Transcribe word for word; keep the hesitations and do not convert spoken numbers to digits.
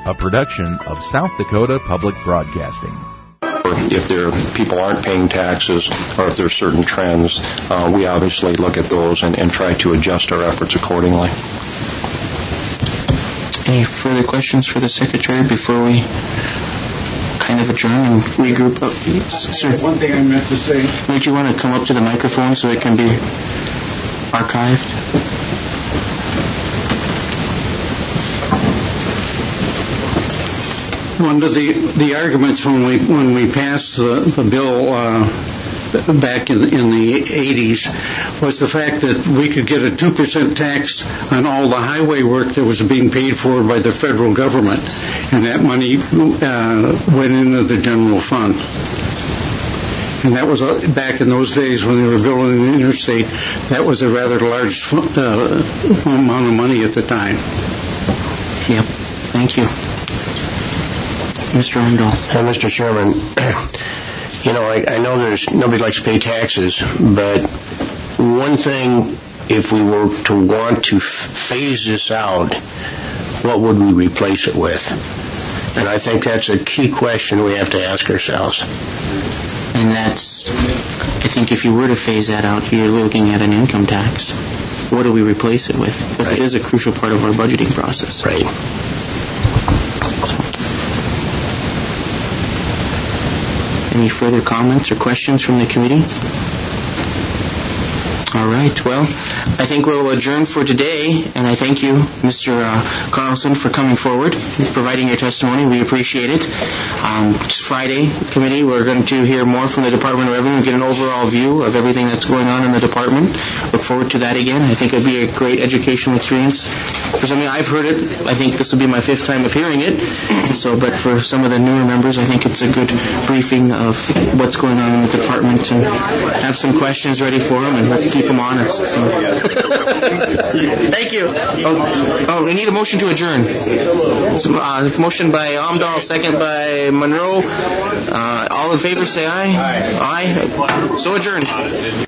a production of South Dakota Public Broadcasting. If there people aren't paying taxes or if there's certain trends, uh, we obviously look at those and, and try to adjust our efforts accordingly. Any further questions for the Secretary before we kind of adjourn and regroup up? Sir, one thing I meant to say. Would you want to come up to the microphone so it can be archived? One of the, the arguments when we when we passed the, the bill uh, back in, in the eighties was the fact that we could get a two percent tax on all the highway work that was being paid for by the federal government, and that money uh, went into the general fund. And that was uh, back in those days when they were building the interstate. That was a rather large uh, amount of money at the time. Yep. Thank you. Mister Rendell. Uh, Mister Chairman, you know, I, I know there's nobody likes to pay taxes, but one thing, if we were to want to f- phase this out, what would we replace it with? And I think that's a key question we have to ask ourselves. And that's, I think if you were to phase that out, you're looking at an income tax. What do we replace it with? Because right. It is a crucial part of our budgeting process. Right. Any further comments or questions from the committee? All right. Well, I think we'll adjourn for today, and I thank you, Mister Uh, Carlson, for coming forward, providing your testimony. We appreciate it. Um, it's Friday, committee. We're going to hear more from the Department of Revenue and get an overall view of everything that's going on in the department. Look forward to that again. I think it'll be a great educational experience. For some of you, I've heard it. I think this will be my fifth time of hearing it. So, but for some of the newer members, I think it's a good briefing of what's going on in the department, and have some questions ready for them, and let's keep them honest. So. Thank you. Oh, oh, we need a motion to adjourn. So, uh, motion by Amdahl, second by Monroe. Uh, all in favor, say aye. Aye. Aye. So adjourned.